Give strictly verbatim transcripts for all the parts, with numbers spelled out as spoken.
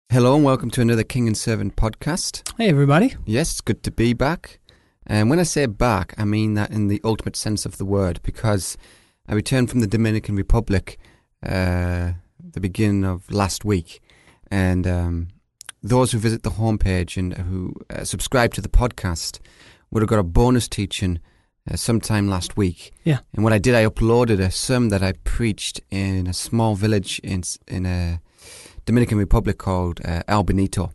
Hello and welcome to another King and Servant podcast. Hey everybody. Yes, it's good to be back. And when I say back, I mean that in the ultimate sense of the word, because I returned from the Dominican Republic uh, the beginning of last week. And um, those who visit the homepage and who uh, subscribe to the podcast would have got a bonus teaching uh, sometime last week. Yeah. And what I did, I uploaded a sermon that I preached in a small village in in a Dominican Republic called uh, El Bonito,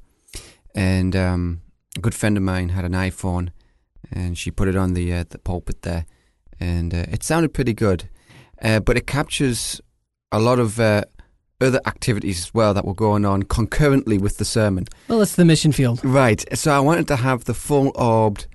and um, a good friend of mine had an iPhone, and she put it on the uh, the pulpit there, and uh, it sounded pretty good, uh, but it captures a lot of uh, other activities as well that were going on concurrently with the sermon. Well, it's the mission field. Right, so I wanted to have the full-orbed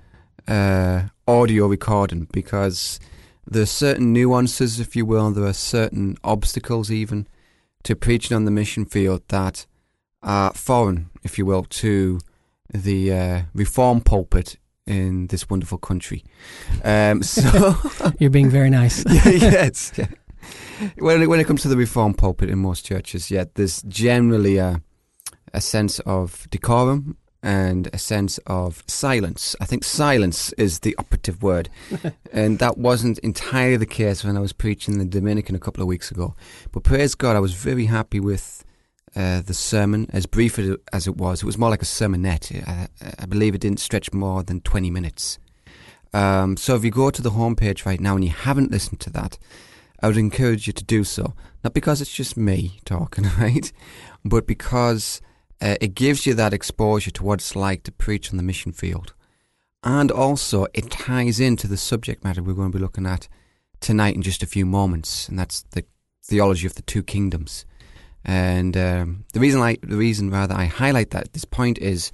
uh, audio recording because there are certain nuances, if you will, there are certain obstacles even to preaching on the mission field that are foreign, if you will, to the uh, reform pulpit in this wonderful country. Um, so You're being very nice. yeah, yes. Yeah. When, it, when it comes to the reform pulpit in most churches, yeah, there's generally a, a sense of decorum and a sense of silence. I think silence is the operative word. And that wasn't entirely the case when I was preaching in the Dominican a couple of weeks ago. But praise God, I was very happy with uh, the sermon, as brief as it was. It was more like a sermonette. I, I believe it didn't stretch more than twenty minutes. Um, so if you go to the homepage right now and you haven't listened to that, I would encourage you to do so. Not because it's just me talking, right? But because Uh, it gives you that exposure to what it's like to preach on the mission field. And also, it ties into the subject matter we're going to be looking at tonight in just a few moments, and that's the theology of the two kingdoms. And um, the reason, I, the reason rather I highlight that at this point is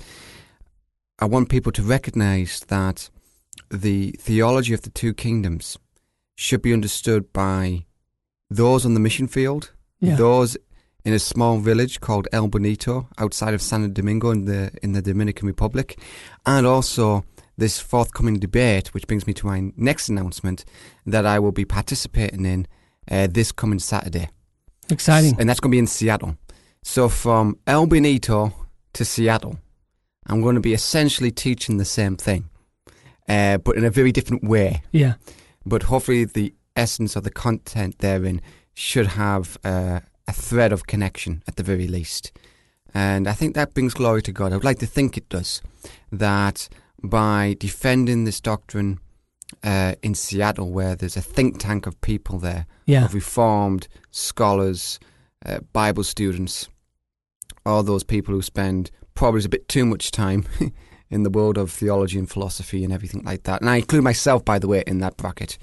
I want people to recognize that the theology of the two kingdoms should be understood by those on the mission field, Yeah. those in a small village called El Bonito outside of Santo Domingo in the in the Dominican Republic, and also this forthcoming debate, which brings me to my next announcement that I will be participating in uh, this coming Saturday. Exciting. And that's going to be in Seattle. So from El Bonito to Seattle, I'm going to be essentially teaching the same thing, uh, but in a very different way. Yeah. But hopefully the essence of the content therein should have uh, a thread of connection at the very least. And I think that brings glory to God. I would like to think it does. That by defending this doctrine uh, in Seattle, where there's a think tank of people there, Yeah. of reformed scholars, uh, Bible students, all those people who spend probably a bit too much time in the world of theology and philosophy and everything like that. And I include myself, by the way, in that bracket.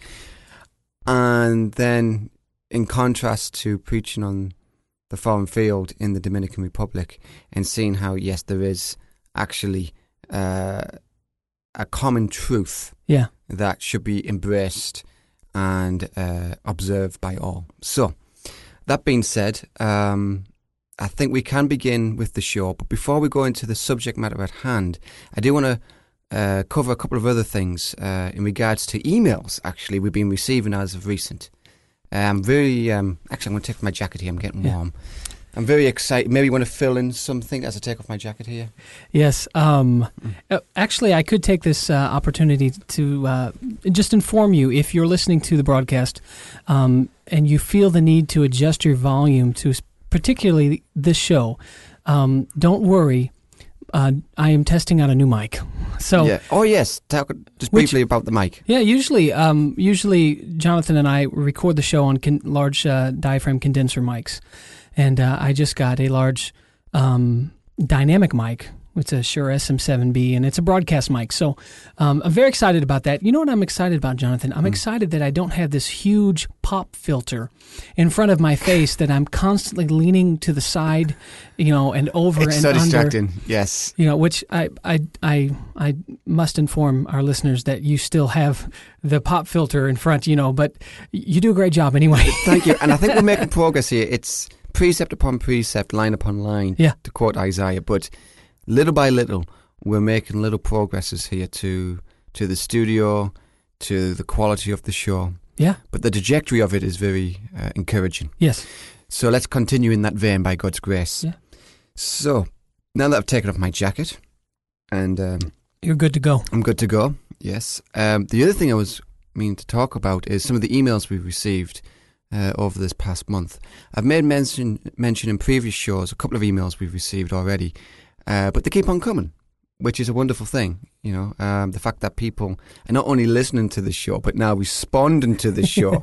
And then in contrast to preaching on the foreign field in the Dominican Republic and seeing how, yes, there is actually uh, a common truth Yeah. that should be embraced and uh, observed by all. So, that being said, um, I think we can begin with the show. But before we go into the subject matter at hand, I do want to uh, cover a couple of other things uh, in regards to emails, actually, we've been receiving as of recent. I'm very, um, actually I'm going to take off my jacket here, I'm getting Yeah. warm. I'm very excited. Maybe you want to fill in something as I take off my jacket here? Yes. Um, uh, actually, I could take this uh, opportunity to uh, just inform you, if you're listening to the broadcast um, and you feel the need to adjust your volume to s- particularly this show, um, don't worry. Uh, I am testing out a new mic. So, yeah. Oh, yes. Talk just Which- briefly about the mic. Yeah, usually, um, usually Jonathan and I record the show on con- large uh, diaphragm condenser mics, and uh, I just got a large um, dynamic mic. It's a Shure S M seven B, and it's a broadcast mic. So um, I'm very excited about that. You know what I'm excited about, Jonathan? I'm Mm. excited that I don't have this huge pop filter in front of my face that I'm constantly leaning to the side, you know, and over It's and so under. distracting, yes. You know, which I, I, I, I must inform our listeners that you still have the pop filter in front, you know, but you do a great job anyway. Thank you. And I think we're making progress here. It's precept upon precept, line upon line, Yeah. to quote Isaiah. But little by little, we're making little progresses here to to the studio, to the quality of the show. Yeah. But the trajectory of it is very uh, encouraging. Yes. So let's continue in that vein by God's grace. Yeah. So, now that I've taken off my jacket, and um, you're good to go. I'm good to go. Yes. Um, the other thing I was meaning to talk about is some of the emails we've received uh, over this past month. I've made mention mention in previous shows a couple of emails we've received already, uh, but they keep on coming, which is a wonderful thing. You know, um, the fact that people are not only listening to the show, but now responding to the show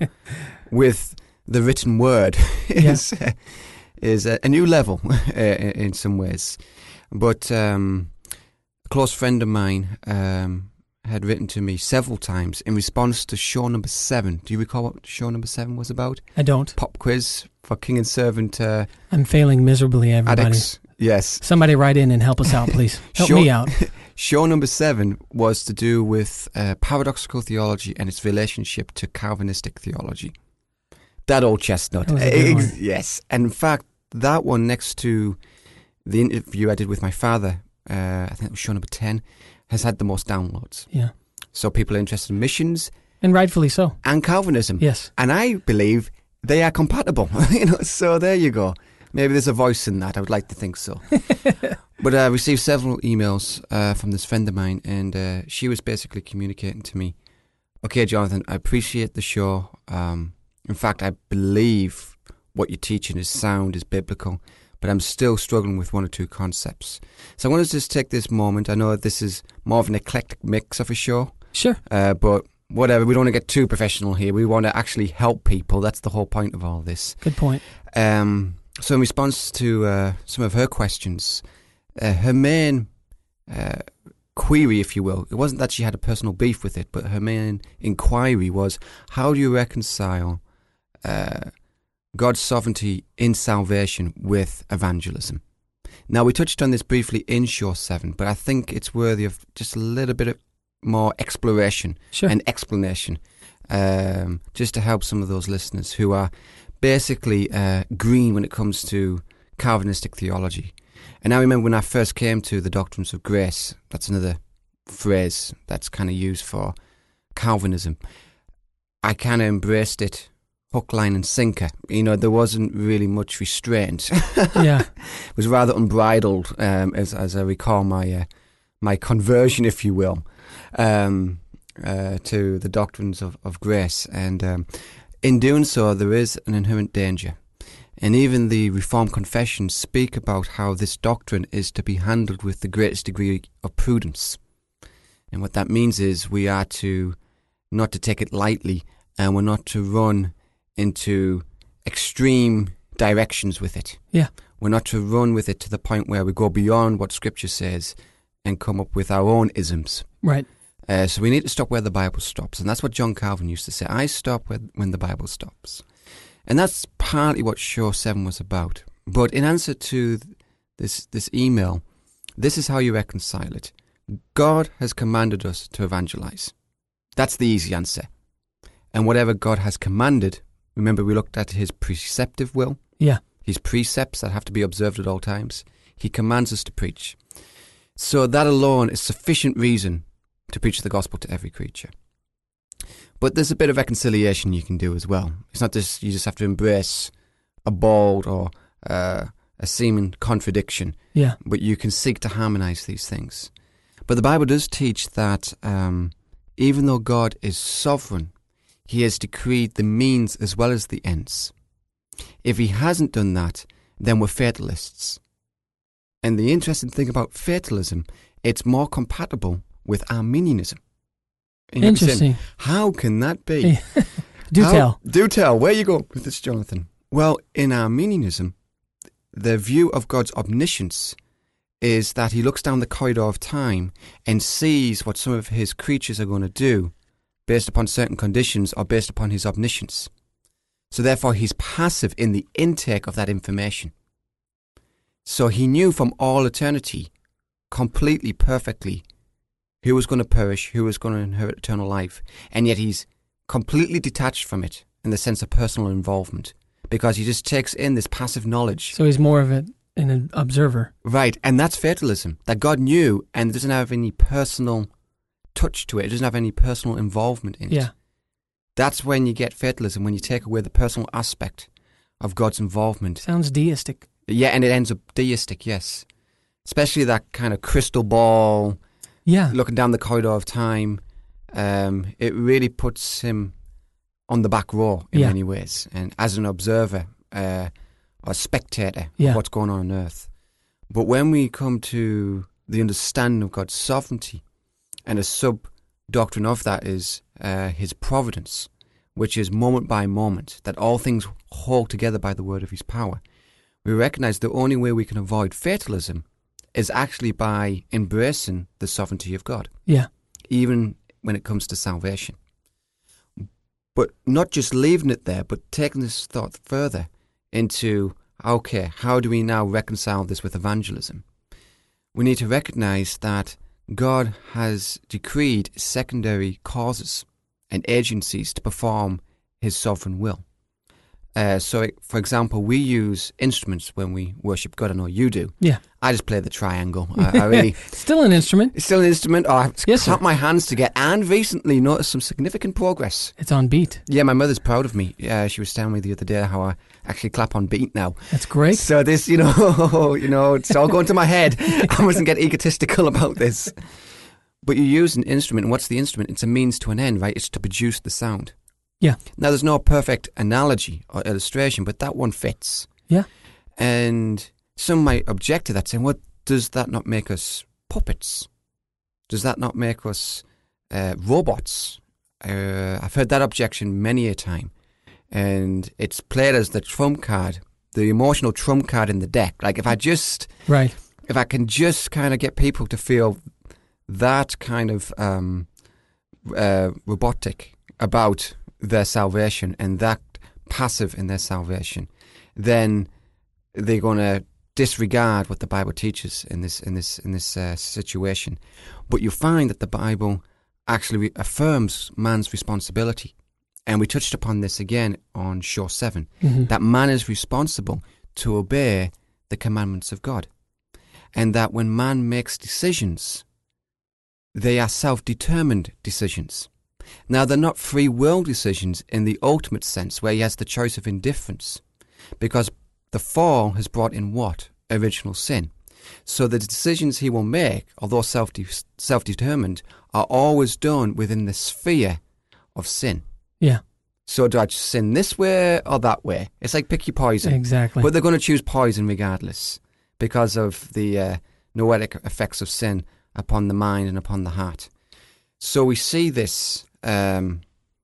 with the written word is yeah. uh, is a, a new level uh, in, in some ways. But um, a close friend of mine um, had written to me several times in response to show number seven. Do you recall what show number seven was about? I don't. Pop quiz for King and Servant. Uh, I'm failing miserably, everybody. Addicts. Yes. Somebody write in and help us out, please. Help show, me out. Show number seven was to do with uh, paradoxical theology and its relationship to Calvinistic theology. That old chestnut. That was a good one. Yes. And in fact, that one next to the interview I did with my father, uh, I think it was show number ten, has had the most downloads. Yeah. So people are interested in missions. And rightfully so. And Calvinism. Yes. And I believe they are compatible. you know. So there you go. Maybe there's a voice in that. I would like to think so. But I received several emails uh, from this friend of mine, and uh, she was basically communicating to me, okay, Jonathan, I appreciate the show. Um, in fact, I believe what you're teaching is sound, is biblical, but I'm still struggling with one or two concepts. So I want to just take this moment. I know this is more of an eclectic mix of a show. Sure. Uh, but whatever, we don't want to get too professional here. We want to actually help people. That's the whole point of all this. Good point. Um, so in response to uh, some of her questions, uh, her main uh, query, if you will, it wasn't that she had a personal beef with it, but her main inquiry was, how do you reconcile uh, God's sovereignty in salvation with evangelism? Now, we touched on this briefly in Show seven, but I think it's worthy of just a little bit of more exploration sure. and explanation, um, just to help some of those listeners who are basically uh, green when it comes to Calvinistic theology. And I remember when I first came to the doctrines of grace, that's another phrase that's kind of used for Calvinism, I kind of embraced it hook, line and sinker. You know, there wasn't really much restraint. Yeah. It was rather unbridled, um, as, as I recall my uh, my conversion, if you will, um, uh, to the doctrines of, of grace. And um, in doing so, there is an inherent danger. And even the Reformed confessions speak about how this doctrine is to be handled with the greatest degree of prudence. And what that means is we are to not to take it lightly, and we're not to run into extreme directions with it. Yeah. We're not to run with it to the point where we go beyond what Scripture says and come up with our own isms. Right. Uh, so we need to stop where the Bible stops. And that's what John Calvin used to say. I stop where, when the Bible stops. And that's partly what Show seven was about. But in answer to this this email, this is how you reconcile it. God has commanded us to evangelize. That's the easy answer. And whatever God has commanded, remember we looked at his preceptive will? Yeah. His precepts that have to be observed at all times. He commands us to preach. So that alone is sufficient reason to preach the gospel to every creature. But there's a bit of reconciliation you can do as well. It's not just you just have to embrace a bold or uh, a seeming contradiction. Yeah. But you can seek to harmonize these things. But the Bible does teach that um, even though God is sovereign, he has decreed the means as well as the ends. If he hasn't done that, then we're fatalists. And the interesting thing about fatalism, it's more compatible with Arminianism. And you're Interesting. saying, how can that be? Do How, tell. Do tell. Where you go with this, Jonathan? Well, in Arminianism, the view of God's omniscience is that he looks down the corridor of time and sees what some of his creatures are going to do based upon certain conditions or based upon his omniscience. So therefore, he's passive in the intake of that information. So he knew from all eternity, completely, perfectly, who was going to perish, who was going to inherit eternal life. And yet he's completely detached from it in the sense of personal involvement, because he just takes in this passive knowledge. So he's more of a, an observer. Right, and that's fatalism, that God knew and doesn't have any personal touch to it. It doesn't have any personal involvement in it. Yeah. That's when you get fatalism, when you take away the personal aspect of God's involvement. Sounds deistic. Yeah, and it ends up deistic, yes. especially that kind of crystal ball, Yeah. looking down the corridor of time. Um, it really puts him on the back row in Yeah. many ways, and as an observer uh, or spectator Yeah. of what's going on on earth. But when we come to the understanding of God's sovereignty, and a sub-doctrine of that is uh, his providence, which is moment by moment, that all things hold together by the word of his power, we recognize the only way we can avoid fatalism is actually by embracing the sovereignty of God, Yeah. even when it comes to salvation. But not just leaving it there, but taking this thought further into, okay, how do we now reconcile this with evangelism? We need to recognize that God has decreed secondary causes and agencies to perform his sovereign will. Uh, so, for example, we use instruments when we worship God. I know you do. Yeah. I just play the triangle. I, I really... Still an instrument. It's still an instrument. Oh, I've Yes, clapped sir. my hands together and recently noticed some significant progress. It's on beat. Yeah, my mother's proud of me. Uh, she was telling me the other day how I actually clap on beat now. That's great. So this, you know, you know, it's all going to my head. I mustn't get egotistical about this. But you use an instrument, and what's the instrument? It's a means to an end, right? It's to produce the sound. Yeah. Now, there's no perfect analogy or illustration, but that one fits. Yeah. And some might object to that, saying, well, does that not make us puppets? Does that not make us uh, robots? Uh, I've heard that objection many a time. And it's played as the trump card, the emotional trump card in the deck. Like, if I just, Right. if I can just kind of get people to feel that kind of um, uh, robotic about their salvation and that passive in their salvation, then they're going to disregard what the Bible teaches in this in this in this uh, situation. But you find that the Bible actually affirms man's responsibility, and we touched upon this again on Show Seven. Mm-hmm. That man is responsible to obey the commandments of God, and that when man makes decisions, they are self-determined decisions. Now, they're not free will decisions in the ultimate sense, where he has the choice of indifference, because the fall has brought in what? Original sin. So the decisions he will make, although self self-determined, are always done within the sphere of sin. Yeah. So do I sin this way or that way? It's like pick your poison. Exactly. But they're going to choose poison regardless, because of the uh, noetic effects of sin upon the mind and upon the heart. So we see this um,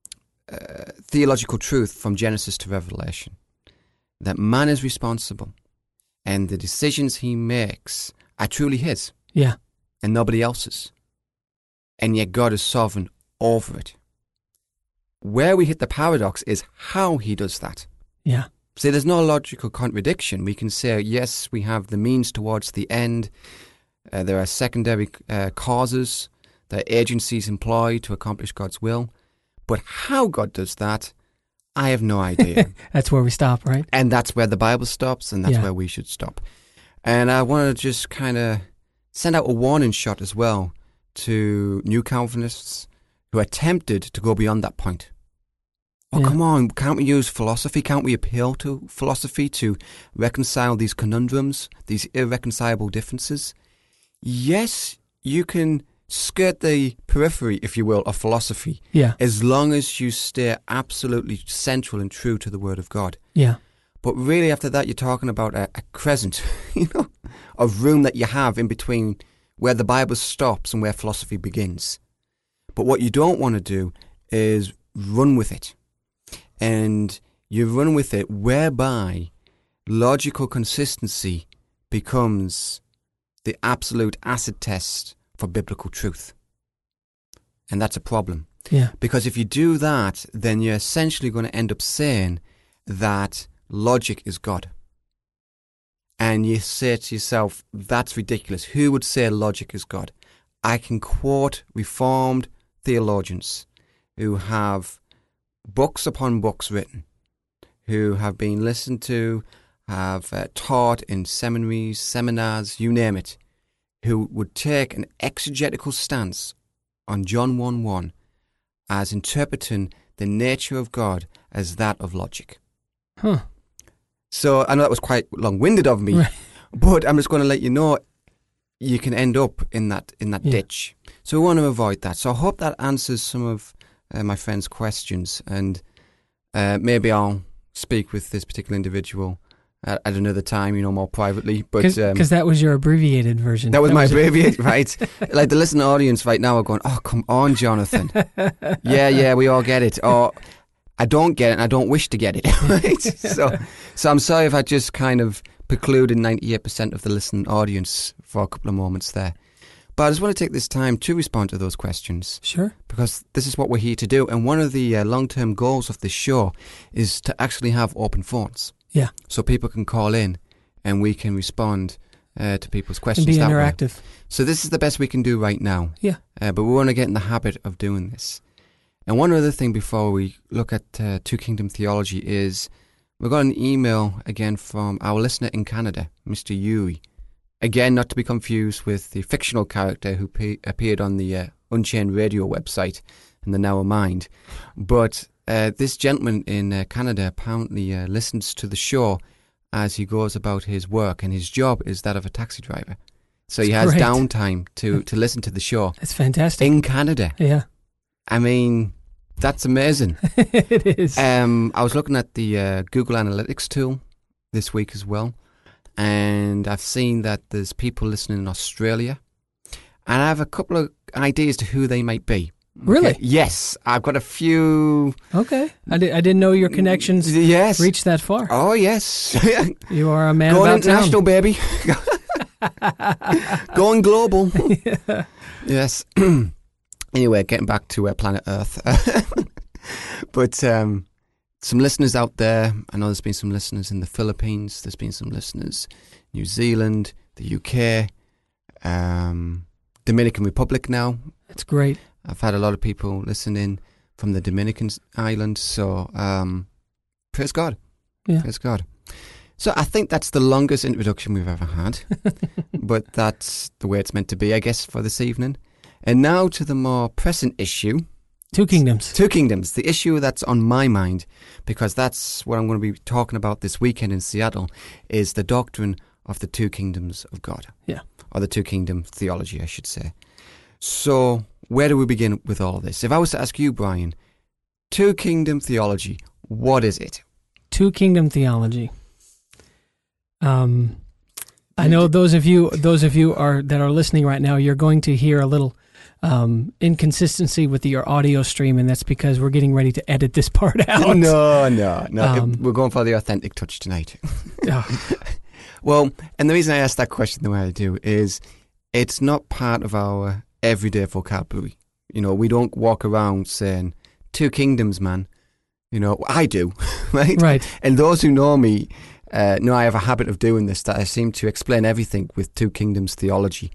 uh, theological truth from Genesis to Revelation, that man is responsible and the decisions he makes are truly his Yeah. and nobody else's. And yet God is sovereign over it. Where we hit the paradox is how he does that. Yeah. See, there's no logical contradiction. We can say, yes, we have the means towards the end. Uh, there are secondary uh, causes, there are agencies employed to accomplish God's will. But how God does that, I have no idea. That's where we stop, right? And that's where the Bible stops, and that's Yeah. where we should stop. And I want to just kind of send out a warning shot as well to new Calvinists who are tempted to go beyond that point. Oh, Yeah. come on, can't we use philosophy? Can't we appeal to philosophy to reconcile these conundrums, these irreconcilable differences? Yes, you can skirt the periphery, if you will, of philosophy, Yeah. as long as you stay absolutely central and true to the Word of God. Yeah. But really, after that, you're talking about a, a crescent, you know, of room that you have in between where the Bible stops and where philosophy begins. But what you don't want to do is run with it. And you run with it whereby logical consistency becomes the absolute acid test for biblical truth. And that's a problem. Yeah. Because if you do that, then you're essentially going to end up saying that logic is God. And you say to yourself, that's ridiculous. Who would say logic is God? I can quote Reformed theologians who have books upon books written, who have been listened to, have uh, taught in seminaries, seminars, you name it, who would take an exegetical stance on John one one as interpreting the nature of God as that of logic. Huh. So I know that was quite long-winded of me, Right. but I'm just going to let you know, you can end up in that in that Yeah. ditch. So we want to avoid that. So I hope that answers some of uh, my friend's questions, and uh, maybe I'll speak with this particular individual at, at another time, you know, more privately. But Because um, that was your abbreviated version. that was my it. abbreviate, right? Like the listening audience right now are going, "Oh, come on, Jonathan. yeah, yeah, we all get it." Or I don't get it, and I don't wish to get it. Right? so, so I'm sorry if I just kind of precluded ninety-eight percent of the listening audience for a couple of moments there. But I just want to take this time to respond to those questions, Sure. because this is what we're here to do. And one of the uh, long-term goals of this show is to actually have open phones. Yeah. So people can call in and we can respond uh, to people's And questions be that way. interactive. So this is the best we can do right now. Yeah. Uh, but we want to get in the habit of doing this. And one other thing before we look at uh, Two Kingdom Theology is we got an email again from our listener in Canada, Mister Yui. Again, not to be confused with the fictional character who pe- appeared on the uh, Unchained Radio website in the Now of Mind. But uh, this gentleman in uh, Canada apparently uh, listens to the show as he goes about his work, and his job is that of a taxi driver. So he That's has great. downtime to, to listen to the show That's fantastic. in Canada. Yeah. I mean, that's amazing. It is. Um, I was looking at the uh, Google Analytics tool this week as well, and I've seen that there's people listening in Australia, and I have a couple of ideas to who they might be. Really? Okay? Yes, I've got a few. Okay. I, di- I didn't know your connections Yes. reached that far. Oh, yes. You are a man Going about international, town. baby. Going global. Yes. Anyway, getting back to uh, planet Earth. But um, some listeners out there. I know there's been some listeners in the Philippines. There's been some listeners in New Zealand, the U K, um, Dominican Republic now. That's great. I've had a lot of people listening from the Dominican island. So um, praise God. Yeah. Praise God. So I think that's the longest introduction we've ever had. But that's the way it's meant to be, I guess, for this evening. And now to the more pressing issue. Two kingdoms. Two Kingdoms, the issue that's on my mind, because that's what I'm going to be talking about this weekend in Seattle, is the doctrine of the two kingdoms of God. Yeah. Or the two kingdom theology, I should say. So where do we begin with all of this? If I was to ask you, Brian, two kingdom theology, what is it? Two kingdom theology. Um, I know those of you, those of you are that are listening right now, you're going to hear a little um, inconsistency with your audio stream, and that's because we're getting ready to edit this part out. No, no, no. Um, We're going for the authentic touch tonight. Oh, Well, and the reason I asked that question the way I do is it's not part of our everyday vocabulary. You know, we don't walk around saying, two kingdoms, man. You know, I do, right? right. And those who know me uh, know I have a habit of doing this, that I seem to explain everything with two kingdoms theology.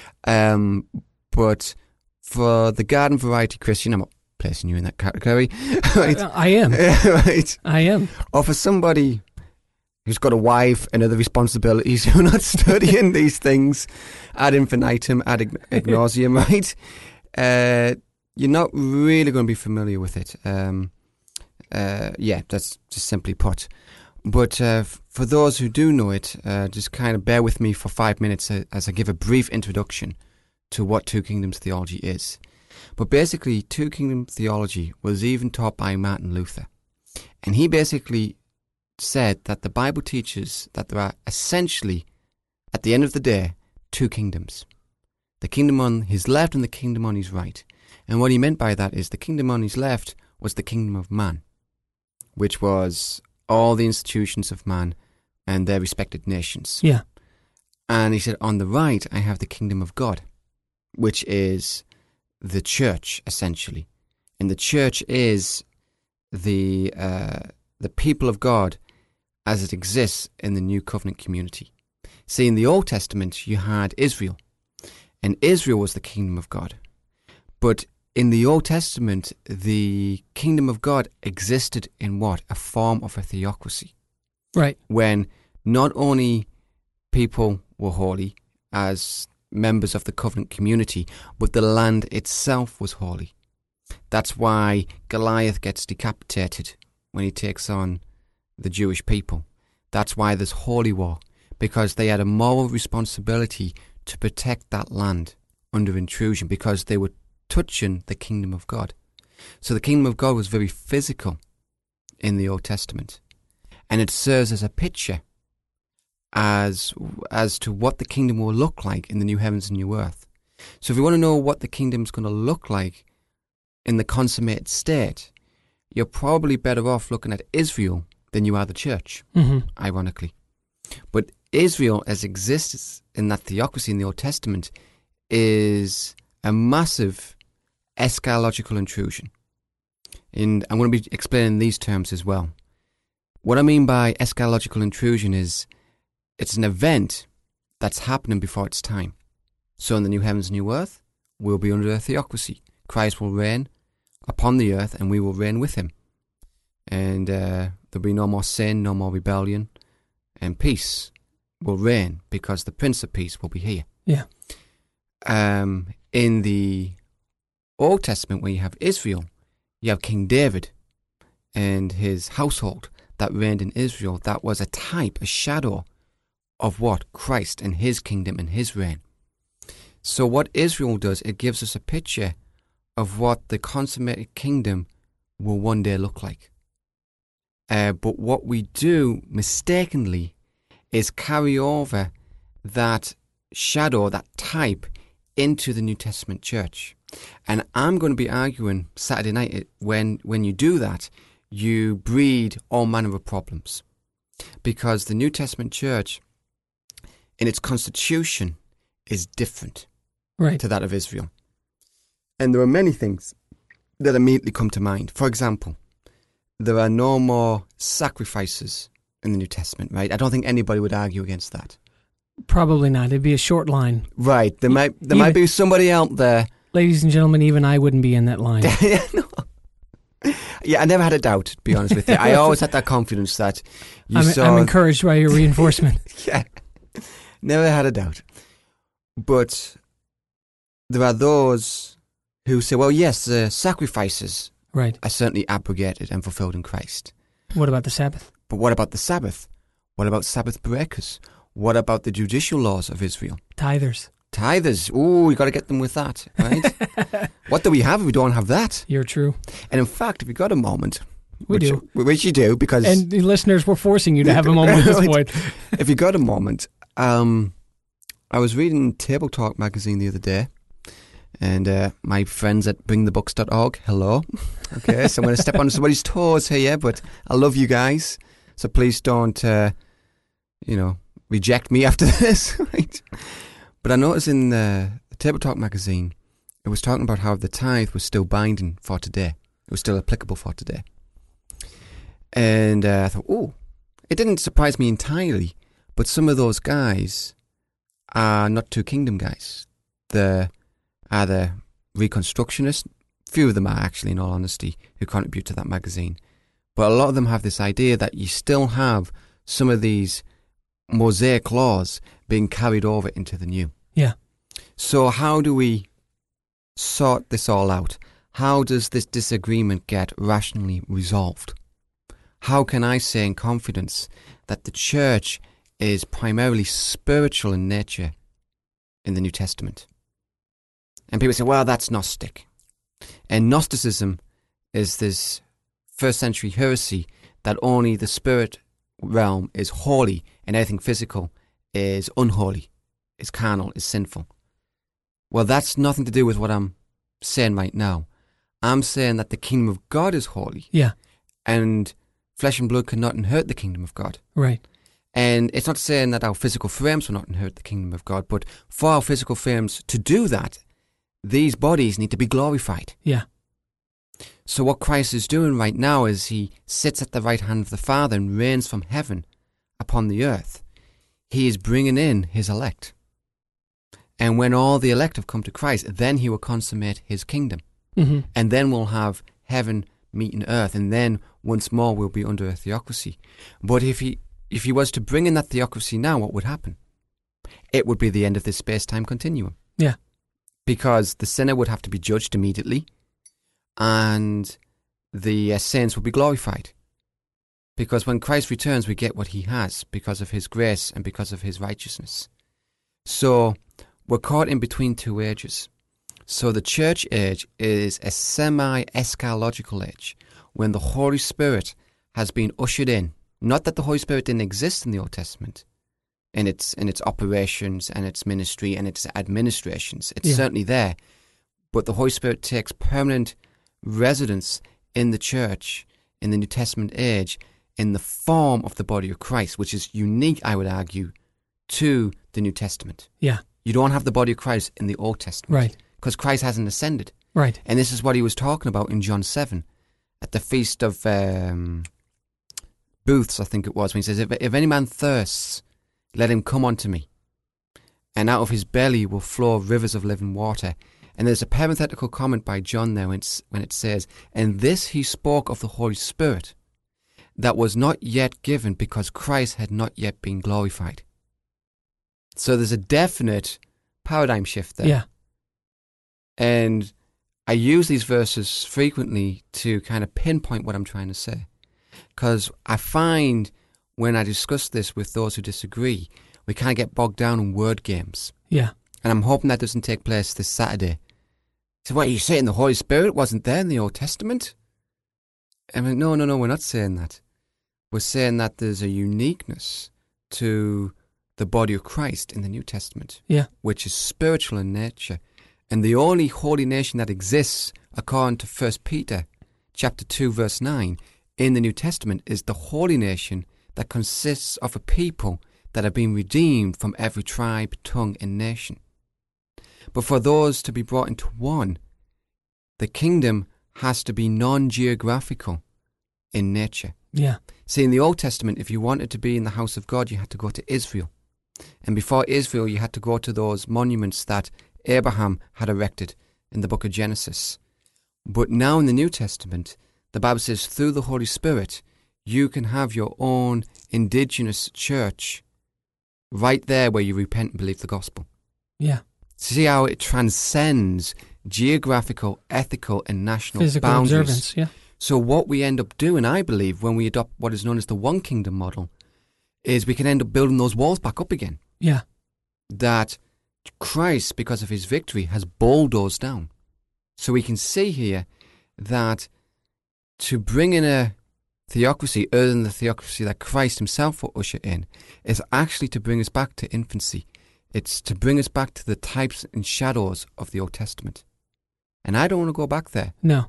Um, but for the garden variety Christian, I'm not placing you in that category, right? Uh, I am. right? I am. Or for somebody who's got a wife and other responsibilities, who are not studying these things ad infinitum, ad ad nauseum, right? Uh, you're not really going to be familiar with it. Um, uh, yeah, that's just simply put. But uh, f- for those who do know it, uh, just kind of bear with me for five minutes uh, as I give a brief introduction to what Two Kingdoms theology is. But basically, Two Kingdom theology was even taught by Martin Luther. And he basically said that the Bible teaches that there are essentially, at the end of the day, two kingdoms. The kingdom on his left and the kingdom on his right. And what he meant by that is the kingdom on his left was the kingdom of man, which was all the institutions of man and their respected nations. Yeah. And he said, on the right, I have the kingdom of God, which is the church, essentially. And the church is the uh, the people of God as it exists in the New Covenant community. See, in the Old Testament, you had Israel, and Israel was the kingdom of God. But in the Old Testament, the kingdom of God existed in what? A form of a theocracy. Right. When not only people were holy as members of the covenant community, but the land itself was holy. That's why Goliath gets decapitated when he takes on the Jewish people. That's why there's holy war, because they had a moral responsibility to protect that land under intrusion because they were touching the kingdom of God. So the kingdom of God was very physical in the Old Testament. And it serves as a picture as as to what the kingdom will look like in the new heavens and new earth. So if you want to know what the kingdom's going to look like in the consummated state, you're probably better off looking at Israel than you are the church, mm-hmm. ironically. But Israel, as exists in that theocracy in the Old Testament, is a massive eschatological intrusion. And I'm going to be explaining these terms as well. What I mean by eschatological intrusion is it's an event that's happening before its time. So in the new heavens and new earth, we'll be under a theocracy. Christ will reign upon the earth and we will reign with him. And uh, there'll be no more sin, no more rebellion, and peace will reign because the Prince of Peace will be here. Yeah. Um, in the Old Testament, where you have Israel, you have King David and his household that reigned in Israel. That was a type, a shadow of what? Christ and his kingdom and his reign. So what Israel does, it gives us a picture of what the consummated kingdom will one day look like. Uh, but what we do mistakenly is carry over that shadow, that type, into the New Testament church. And I'm going to be arguing Saturday night, when when you do that, you breed all manner of problems. Because the New Testament church, in its constitution, is different right. to that of Israel. And there are many things that immediately come to mind. For example, there are no more sacrifices in the New Testament, right? I don't think anybody would argue against that. Probably not. It'd be a short line. Right. There might there even, might be somebody out there. Ladies and gentlemen, even I wouldn't be in that line. yeah, no. yeah, I never had a doubt, to be honest with you. I always had that confidence that you I'm, saw... I'm encouraged by your reinforcement. yeah. Never had a doubt. But there are those who say, well, yes, the sacrifices right. are certainly abrogated and fulfilled in Christ. What about the Sabbath? But what about the Sabbath? What about Sabbath breakers? What about the judicial laws of Israel? Tithers. Tithers. Ooh, you got to get them with that, right? What do we have if we don't have that? You're true. And in fact, if you got a moment... We which, do. Which you do, because... And the listeners, we're forcing you to have a moment at this point. If you got a moment... Um, I was reading Table Talk magazine the other day, and uh, my friends at bring the books dot org, hello. Okay, so I'm going to step on somebody's toes here, but I love you guys, so please don't, uh, you know, reject me after this. Right? But I noticed in the, the Table Talk magazine, it was talking about how the tithe was still binding for today. It was still applicable for today. And uh, I thought, oh, it didn't surprise me entirely, but some of those guys are not two kingdom guys. They're either reconstructionists. Few of them are actually, in all honesty, who contribute to that magazine. But a lot of them have this idea that you still have some of these Mosaic laws being carried over into the new. Yeah. So how do we sort this all out? How does this disagreement get rationally resolved? How can I say in confidence that the church is primarily spiritual in nature in the New Testament? And people say, well, that's Gnostic. And Gnosticism is this first century heresy that only the spirit realm is holy and anything physical is unholy, is carnal, is sinful. Well, that's nothing to do with what I'm saying right now. I'm saying that the kingdom of God is holy. Yeah. And flesh and blood cannot inherit the kingdom of God. Right. And it's not saying that our physical frames will not inherit the kingdom of God, but for our physical frames to do that, these bodies need to be glorified. Yeah. So what Christ is doing right now is he sits at the right hand of the Father and reigns from heaven upon the earth. He is bringing in his elect. And when all the elect have come to Christ, then he will consummate his kingdom. Mm-hmm. And then we'll have heaven meeting earth. And then once more we'll be under a theocracy. But if he if he was to bring in that theocracy now, what would happen? It would be the end of this space-time continuum. Yeah. Because the sinner would have to be judged immediately, and the uh, saints will be glorified. Because when Christ returns, we get what he has because of his grace and because of his righteousness. So we're caught in between two ages. So the church age is a semi-eschatological age when the Holy Spirit has been ushered in. Not that the Holy Spirit didn't exist in the Old Testament, in its in its operations and its ministry and its administrations. It's Yeah. certainly there. But the Holy Spirit takes permanent residence in the church in the New Testament age in the form of the body of Christ, which is unique, I would argue, to the New Testament. Yeah. You don't have the body of Christ in the Old Testament. Right. Because Christ hasn't ascended. Right. And this is what he was talking about in John seven at the Feast of um, Booths, I think it was, when he says, if, if any man thirsts, let him come unto me, and out of his belly will flow rivers of living water. And there's a parenthetical comment by John there when, it's, when it says, and this he spoke of the Holy Spirit that was not yet given because Christ had not yet been glorified. So there's a definite paradigm shift there. Yeah. And I use these verses frequently to kind of pinpoint what I'm trying to say. Because I find when I discuss this with those who disagree, we kind of get bogged down in word games. Yeah. And I'm hoping that doesn't take place this Saturday. So what are you saying? The Holy Spirit wasn't there in the Old Testament? I mean, no, no, no, we're not saying that. We're saying that there's a uniqueness to the body of Christ in the New Testament. Yeah. Which is spiritual in nature. And the only holy nation that exists, according to First Peter chapter two, verse nine, in the New Testament is the holy nation that consists of a people that have been redeemed from every tribe, tongue, and nation. But for those to be brought into one, the kingdom has to be non-geographical in nature. Yeah. See, in the Old Testament, if you wanted to be in the house of God, you had to go to Israel. And before Israel, you had to go to those monuments that Abraham had erected in the book of Genesis. But now in the New Testament, the Bible says through the Holy Spirit, you can have your own indigenous church right there where you repent and believe the gospel. Yeah. See how it transcends geographical, ethical, and national Physical boundaries. observance, yeah. So what we end up doing, I believe, when we adopt what is known as the one kingdom model, is we can end up building those walls back up again. Yeah. That Christ, because of his victory, has bulldozed down. So we can see here that to bring in a theocracy other than the theocracy that Christ himself will usher in is actually to bring us back to infancy. It's to bring us back to the types and shadows of the Old Testament. And I don't want to go back there. No.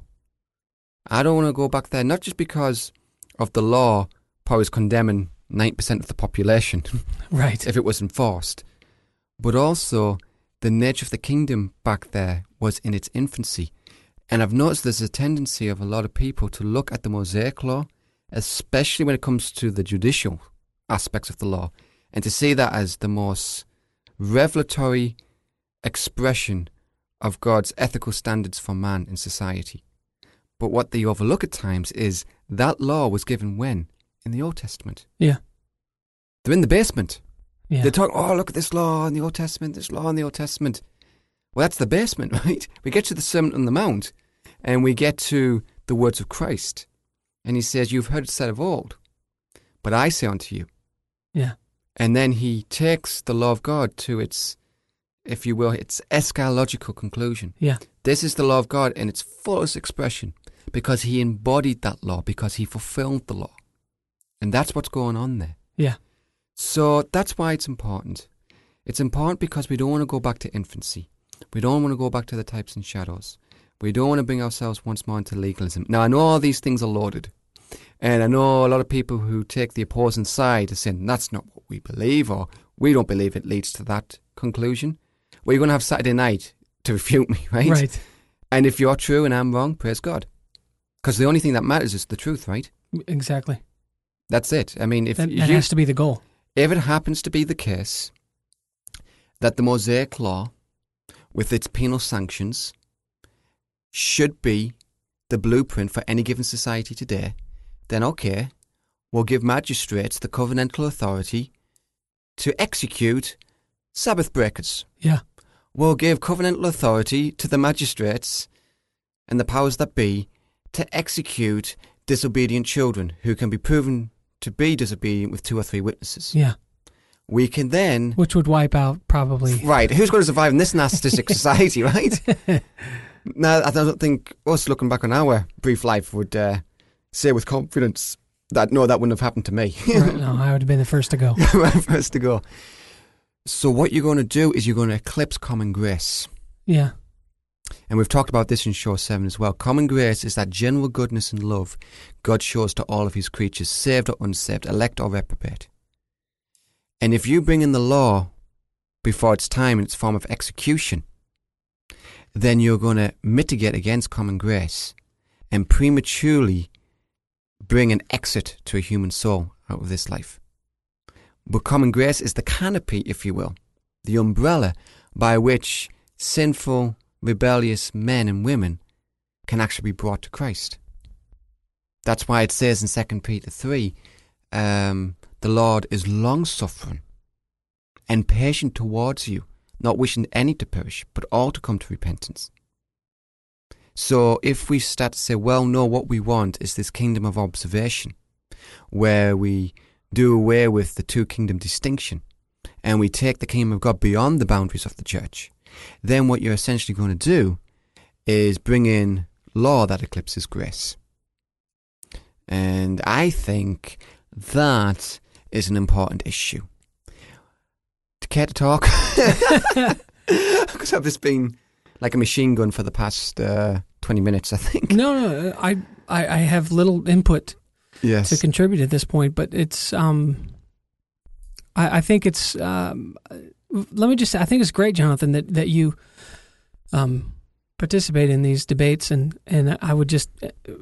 I don't want to go back there, not just because of the law probably condemning ninety percent of the population Right. if it was enforced, but also the nature of the kingdom back there was in its infancy. And I've noticed there's a tendency of a lot of people to look at the Mosaic law, especially when it comes to the judicial aspects of the law, and to see that as the most revelatory expression of God's ethical standards for man in society. But what they overlook at times is that law was given when? In the Old Testament. Yeah. They're in the basement. Yeah. They talk, oh, look at this law in the Old Testament, this law in the Old Testament. Well, that's the basement, right? We get to the Sermon on the Mount, and we get to the words of Christ. And he says, you've heard it said of old, but I say unto you. Yeah. And then he takes the law of God to its, if you will, its eschatological conclusion. Yeah. This is the law of God in its fullest expression, because he embodied that law, because he fulfilled the law. And that's what's going on there. Yeah. So that's why it's important. It's important because we don't want to go back to infancy. We don't want to go back to the types and shadows. We don't want to bring ourselves once more into legalism. Now, I know all these things are loaded. And I know a lot of people who take the opposing side are saying, that's not what we believe, or we don't believe it leads to that conclusion. Well, you're going to have Saturday night to refute me, right? Right. And if you're true and I'm wrong, praise God. Because the only thing that matters is the truth, right? Exactly. That's it. I mean, if That, you, that has to be the goal. if it happens to be the case that the Mosaic law, with its penal sanctions, should be the blueprint for any given society today, then okay, we'll give magistrates the covenantal authority to execute Sabbath breakers. Yeah. We'll give covenantal authority to the magistrates and the powers that be to execute disobedient children who can be proven to be disobedient with two or three witnesses. Yeah. we can then... Which would wipe out probably... Right, who's going to survive in this narcissistic society, right? Now, I don't think us looking back on our brief life would uh, say with confidence that, no, that wouldn't have happened to me. Right, no, I would have been the first to go. First to go. So what you're going to do is you're going to eclipse common grace. Yeah. And we've talked about this in show seven as well. Common grace is that general goodness and love God shows to all of his creatures, saved or unsaved, elect or reprobate. And if you bring in the law before its time in its form of execution, then you're going to mitigate against common grace and prematurely bring an exit to a human soul out of this life. But common grace is the canopy, if you will, the umbrella by which sinful, rebellious men and women can actually be brought to Christ. That's why it says in Second Peter three, um, the Lord is long-suffering and patient towards you, not wishing any to perish, but all to come to repentance. So if we start to say, well, no, what we want is this kingdom of observation, where we do away with the two-kingdom distinction, and we take the kingdom of God beyond the boundaries of the church, then what you're essentially going to do is bring in law that eclipses grace. And I think that is an important issue. To care to talk? Because I've just been like a machine gun for the past uh, twenty minutes, I think. No, no, I, I, I have little input yes. to contribute at this point, but it's, um, I, I think it's, um, let me just say, I think it's great, Jonathan, that, that you um, participate in these debates, and, and I would just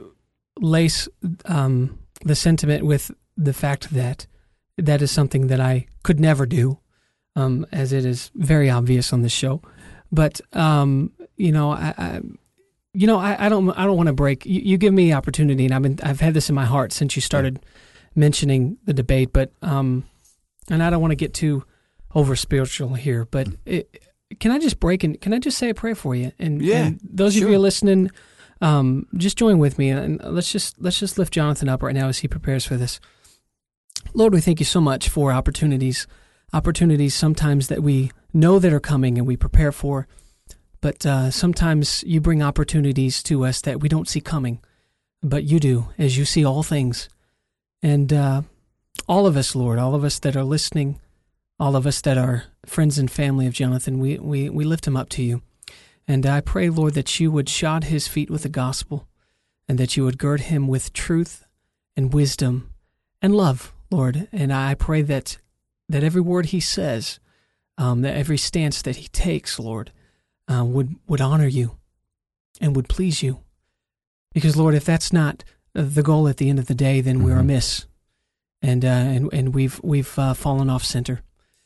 lace um, the sentiment with the fact that that is something that I could never do, um, as it is very obvious on this show. But um, you know, I, I you know, I, I don't, I don't want to break. You, you give me opportunity, and I've been, I've had this in my heart since you started yeah. mentioning the debate. But um, and I don't want to get too over spiritual here. But it, can I just break and can I just say a prayer for you? And, yeah, and those sure. of you listening, um, just join with me, and let's just let's just lift Jonathan up right now as he prepares for this. Lord, we thank you so much for opportunities, opportunities sometimes that we know that are coming and we prepare for, but uh, sometimes you bring opportunities to us that we don't see coming, but you do, as you see all things. And uh, all of us, Lord, all of us that are listening, all of us that are friends and family of Jonathan, we, we, we lift him up to you. And I pray, Lord, that you would shod his feet with the gospel, and that you would gird him with truth and wisdom and love, Lord. And I pray that that every word he says, um, that every stance that he takes, Lord, uh, would, would honor you and would please you. Because, Lord, if that's not the goal at the end of the day, then mm-hmm. we're amiss, and uh, and and we've we've uh, fallen off center.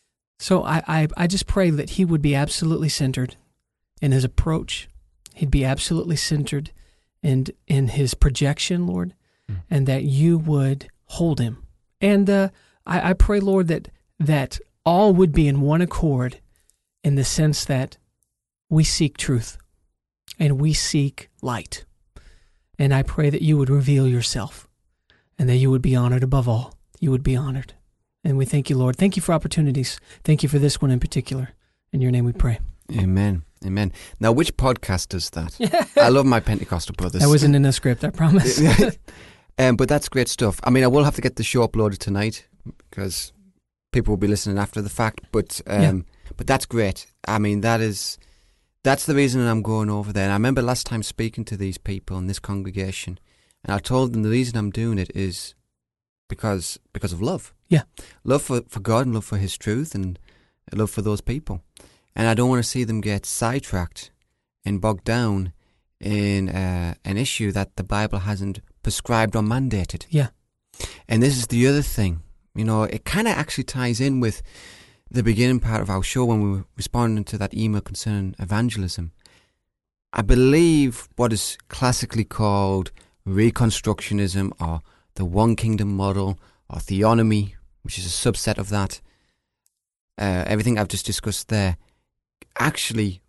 So I, I I just pray that he would be absolutely centered in his approach. He'd be absolutely centered in in his projection, Lord, mm-hmm. and that you would hold him. And uh, I, I pray, Lord, that that all would be in one accord, in the sense that we seek truth and we seek light. And I pray that you would reveal yourself, and that you would be honored above all. You would be honored. And we thank you, Lord. Thank you for opportunities. Thank you for this one in particular. In your name we pray. Amen. Amen. Now, which podcast does that? I love my Pentecostal brothers. That wasn't in the script, I promise. um, but that's great stuff. I mean, I will have to get the show uploaded tonight, because people will be listening after the fact. But um, yeah. but that's great. I mean, that is... That's the reason I'm going over there. And I remember last time speaking to these people in this congregation, and I told them the reason I'm doing it is because because of love. Yeah. Love for, for God and love for his truth and love for those people. And I don't want to see them get sidetracked and bogged down in uh, an issue that the Bible hasn't prescribed or mandated. Yeah. And this is the other thing. You know, it kind of actually ties in with the beginning part of our show when we were responding to that email concerning evangelism. I believe what is classically called Reconstructionism, or the One Kingdom model, or theonomy, which is a subset of that, uh, everything I've just discussed there, actually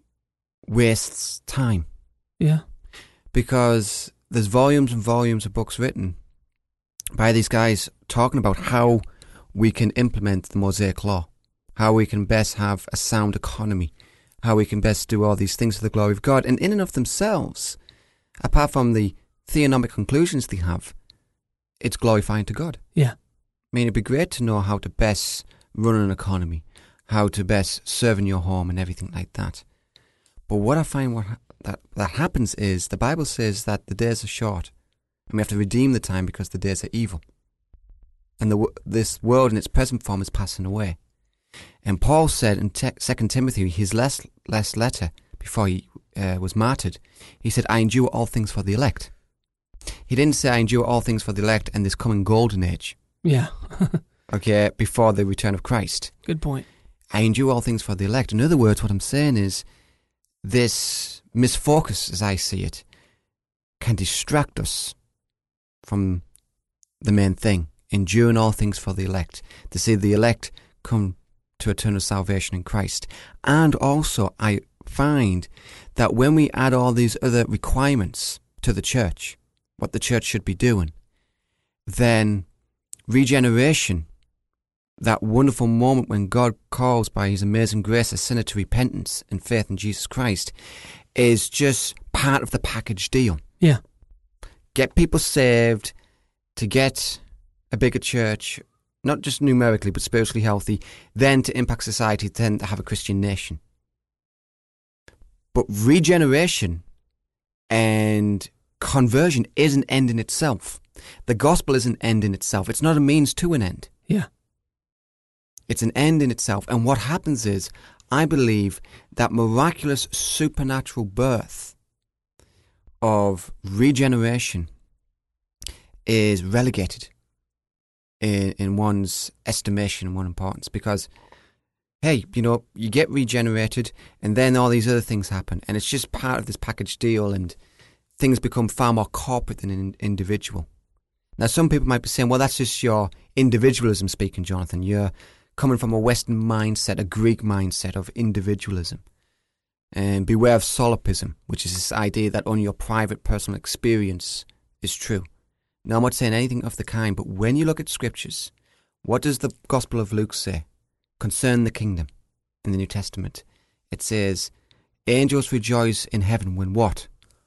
wastes time. Yeah. Because there's volumes and volumes of books written by these guys talking about how we can implement the Mosaic Law. how we can best have a sound economy, how we can best do all these things for the glory of God. And in and of themselves, apart from the theonomic conclusions they have, it's glorifying to God. Yeah. I mean, it'd be great to know how to best run an economy, how to best serve in your home and everything like that. But what I find what ha- that, that happens is the Bible says that the days are short and we have to redeem the time because the days are evil. And the, this world in its present form is passing away. And Paul said in te- Second Timothy, his last, last letter before he uh, was martyred, he said, I endure all things for the elect. He didn't say I endure all things for the elect and this coming golden age. Yeah. Okay, before the return of Christ. Good point. I endure all things for the elect. In other words, what I'm saying is this misfocus, as I see it, can distract us from the main thing, enduring all things for the elect, to see the elect come to eternal salvation in Christ. And also, I find that when we add all these other requirements to the church, what the church should be doing, then regeneration, that wonderful moment when God calls by his amazing grace a sinner to repentance and faith in Jesus Christ, is just part of the package deal. Yeah. Get people saved, to get a bigger church, not just numerically but spiritually healthy, then to impact society, then to have a Christian nation. But regeneration and conversion is an end in itself. The gospel is an end in itself. It's not a means to an end. Yeah. It's an end in itself. And what happens is, I believe that miraculous supernatural birth of regeneration is relegated in, in one's estimation and one's importance. Because, hey, you know, you get regenerated and then all these other things happen. And it's just part of this package deal and things become far more corporate than an individual. Now, some people might be saying, well, that's just your individualism speaking, Jonathan. You're coming from a Western mindset, a Greek mindset of individualism. And beware of solipsism, which is this idea that only your private personal experience is true. Now, I'm not saying anything of the kind, but when you look at scriptures, what does the Gospel of Luke say concerning the kingdom in the New Testament? It says, angels rejoice in heaven when what?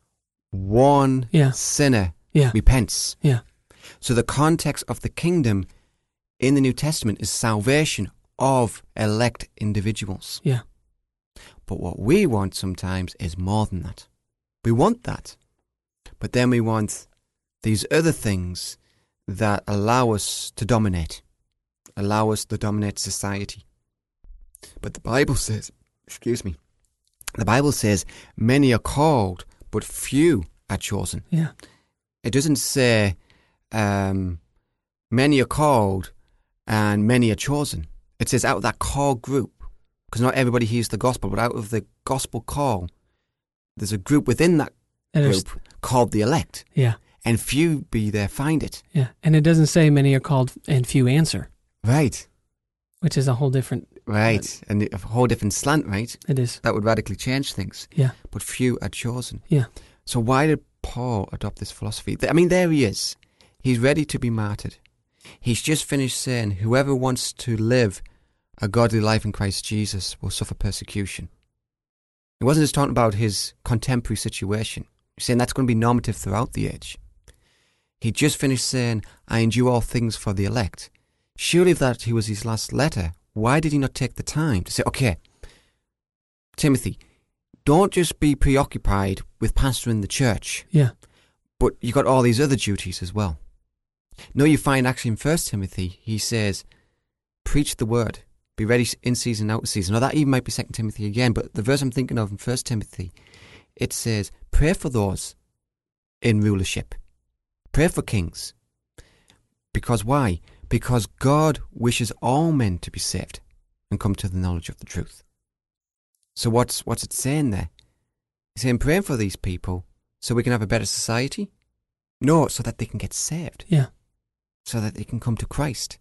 One yeah. sinner yeah. repents. Yeah. So the context of the kingdom in the New Testament is salvation of elect individuals. Yeah. But what we want sometimes is more than that. We want that. But then we want these other things that allow us to dominate, allow us to dominate society. But the Bible says, excuse me, the Bible says many are called, but few are chosen. Yeah. It doesn't say um, many are called and many are chosen. It says out of that call group, because not everybody hears the gospel, but out of the gospel call, there's a group within that group called the elect. Yeah. And few be there find it. Yeah. And it doesn't say many are called and few answer. Right. Which is a whole different... Right. Uh, and a whole different slant, right? It is. That would radically change things. Yeah. But few are chosen. Yeah. So why did Paul adopt this philosophy? I mean, there he is. He's ready to be martyred. He's just finished saying, whoever wants to live a godly life in Christ Jesus will suffer persecution. He wasn't just talking about his contemporary situation. He's saying that's going to be normative throughout the age. He just finished saying, I endure all things for the elect. Surely if that he was his last letter, why did he not take the time to say, okay, Timothy, don't just be preoccupied with pastoring the church. Yeah. But you got all these other duties as well. No, you find actually in First Timothy, he says, preach the word. Be ready in season, out of season. Now that even might be Second Timothy again, but the verse I'm thinking of in First Timothy, it says, pray for those in rulership. Pray for kings. Because why? Because God wishes all men to be saved and come to the knowledge of the truth. So what's what's it saying there? He's saying praying for these people so we can have a better society? No, so that they can get saved. Yeah. So that they can come to Christ.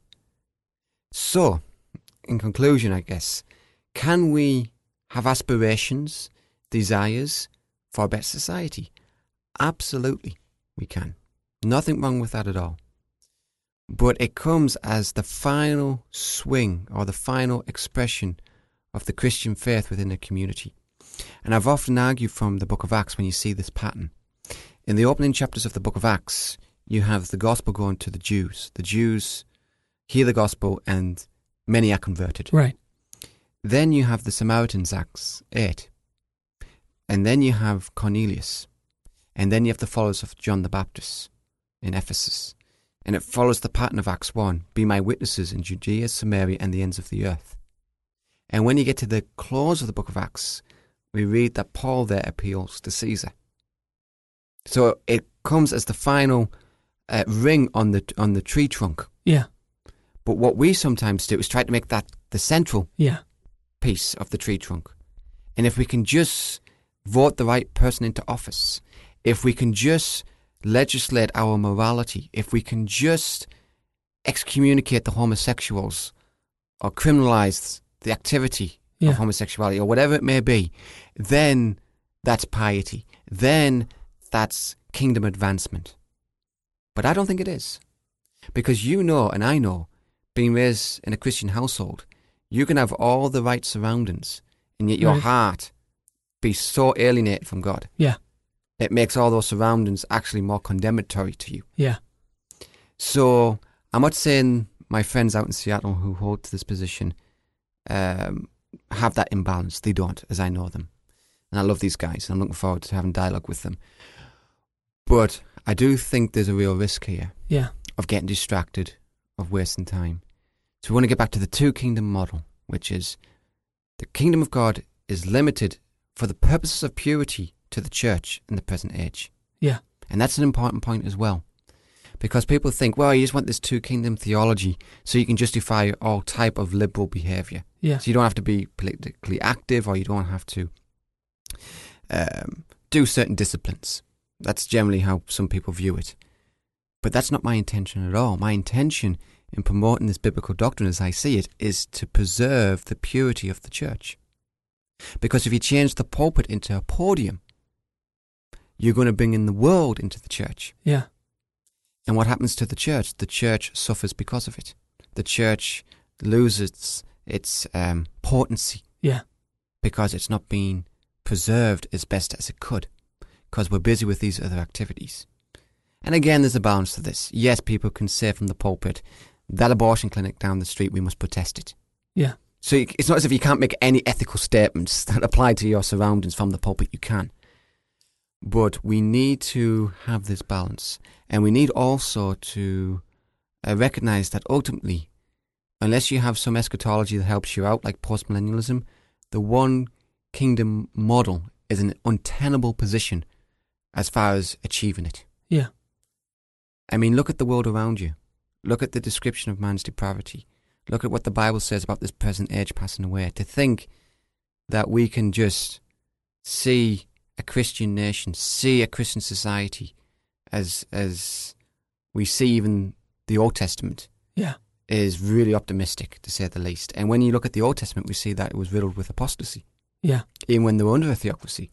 So, in conclusion, I guess, can we have aspirations, desires for a better society? Absolutely, we can. Nothing wrong with that at all. but it comes as the final swing or the final expression of the Christian faith within a community. And I've often argued from the book of Acts when you see this pattern. In the opening chapters of the book of Acts, you have the gospel going to the Jews. The Jews hear the gospel and many are converted. Right. Then you have the Samaritans, Acts eight. And then you have Cornelius. And then you have the followers of John the Baptist in Ephesus. And it follows the pattern of Acts one. Be my witnesses in Judea, Samaria, and the ends of the earth. And when you get to the close of the book of Acts, we read that Paul there appeals to Caesar. So it comes as the final uh, ring on the on the tree trunk. Yeah. But what we sometimes do is try to make that the central yeah. piece of the tree trunk. And if we can just vote the right person into office, if we can just legislate our morality, if we can just excommunicate the homosexuals or criminalize the activity yeah. of homosexuality or whatever it may be, then that's piety. Then that's kingdom advancement. But I don't think it is. Because you know, and I know, being raised in a Christian household, you can have all the right surroundings, and yet your right. heart be so alienated from God. Yeah. It makes all those surroundings actually more condemnatory to you. Yeah. So I'm not saying my friends out in Seattle who hold to this position um, have that imbalance. They don't, as I know them. And I love these guys, and I'm looking forward to having dialogue with them. But I do think there's a real risk here yeah. of getting distracted, of wasting time. So we want to get back to the two-kingdom model, which is the kingdom of God is limited for the purposes of purity to the church in the present age. Yeah. And that's an important point as well. Because people think, well, you just want this two-kingdom theology so you can justify all type of liberal behaviour. Yeah. So you don't have to be politically active, or you don't have to um, do certain disciplines. That's generally how some people view it. But that's not my intention at all. My intention in promoting this biblical doctrine as I see it is to preserve the purity of the church. Because if you change the pulpit into a podium, you're going to bring in the world into the church. Yeah. And what happens to the church? The church suffers because of it. The church loses its um, potency. Yeah. Because it's not being preserved as best as it could. Because we're busy with these other activities. And again, there's a balance to this. Yes, people can say from the pulpit, that abortion clinic down the street, we must protest it. Yeah. So it's not as if you can't make any ethical statements that apply to your surroundings from the pulpit. You can. But we need to have this balance. And we need also to uh, recognize that ultimately, unless you have some eschatology that helps you out, like postmillennialism, the one kingdom model is an untenable position as far as achieving it. Yeah. I mean, look at the world around you. Look at the description of man's depravity. Look at what the Bible says about this present age passing away. To think that we can just see a Christian nation, see a Christian society as as we see even the Old Testament yeah. is really optimistic, to say the least. And when you look at the Old Testament, we see that it was riddled with apostasy. Yeah. Even when they were under a theocracy.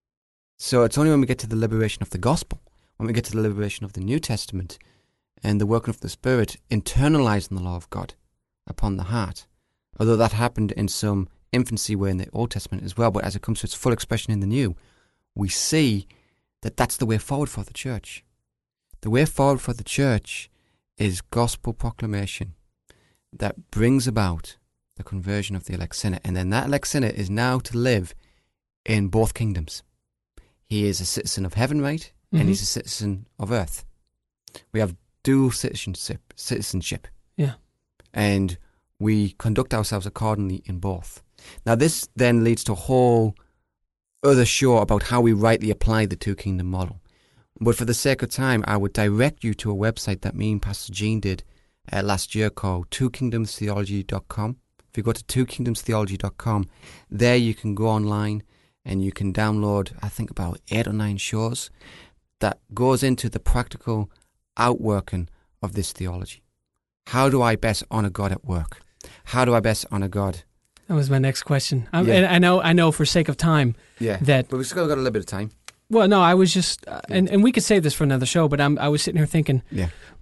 So it's only when we get to the liberation of the gospel, when we get to the liberation of the New Testament and the working of the Spirit, internalizing the law of God upon the heart. Although that happened in some infancy way in the Old Testament as well, but as it comes to its full expression in the New, we see that that's the way forward for the church. The way forward for the church is gospel proclamation that brings about the conversion of the elect sinner. And then that elect sinner is now to live in both kingdoms. He is a citizen of heaven, right? Mm-hmm. And he's a citizen of earth. We have dual citizenship. citizenship. Yeah. And we conduct ourselves accordingly in both. Now, this then leads to a whole other show about how we rightly apply the two-kingdom model. But for the sake of time, I would direct you to a website that me and Pastor Gene did uh, last year called two kingdoms theology dot com. If you go to two kingdoms theology dot com, there you can go online and you can download, I think, about eight or nine shows that goes into the practical outworking of this theology. How do I best honor God at work? How do I best honor God? That was my next question. I, Yeah. and I know, I know, for sake of time, Yeah, that. but we've still got a little bit of time. Well, no, I was just, uh, and and we could save this for another show. But I'm, I was sitting here thinking, Yeah.